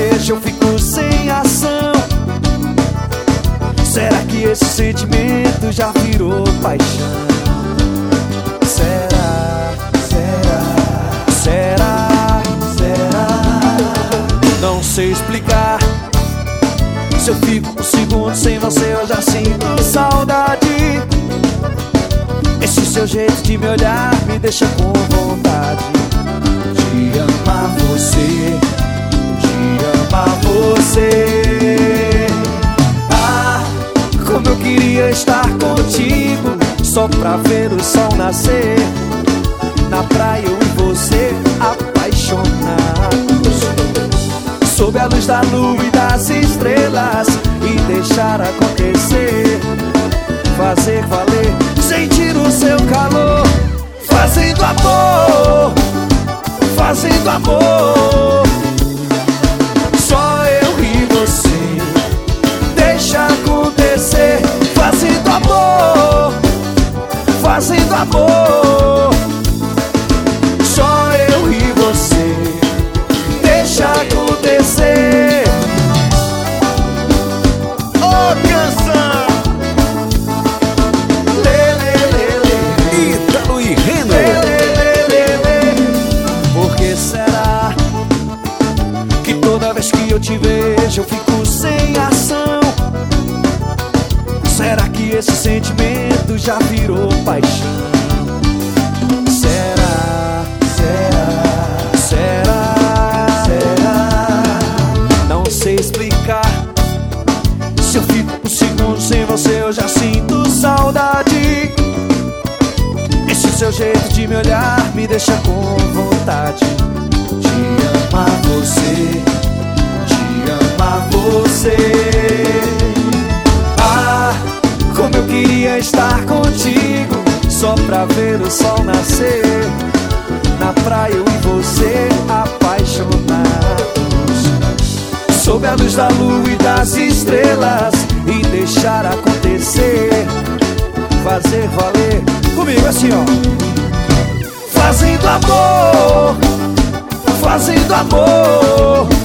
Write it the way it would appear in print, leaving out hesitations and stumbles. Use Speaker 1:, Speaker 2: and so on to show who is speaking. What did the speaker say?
Speaker 1: vejo eu fico sem ação. Será que esse sentimento já virou paixão? Será, será, será, será? Não sei explicar. Se eu fico um segundo sem você eu já sinto saudade. Esse seu jeito de me olhar me deixa com vontade de amar você, de amar você. Ah, como eu queria estar contigo, só pra ver o sol nascer. Na praia eu e você apaixonados, sob a luz da lua e das estrelas, e deixar acontecer, fazer valer, sentir o seu calor, fazendo amor, fazendo amor. Só eu e você, deixa acontecer, fazendo amor, fazendo amor. Só eu e você, deixa acontecer.
Speaker 2: Ô canção! Ítalo e Reno.
Speaker 1: Por que será que toda vez que eu te vejo eu fico sem ação? Será que esse sentimento já virou paixão? Será, será, será, será? Não sei explicar. Se eu fico um segundo sem você eu já sinto saudade. Esse seu jeito de me olhar me deixa com vontade de amar você, de amar você. Ah, como eu queria estar contigo, só pra ver o sol nascer. Na praia eu e você apaixonados, sob a luz da lua e das estrelas, e deixar acontecer, fazer valer. Comigo assim ó, fazendo amor, fazendo amor.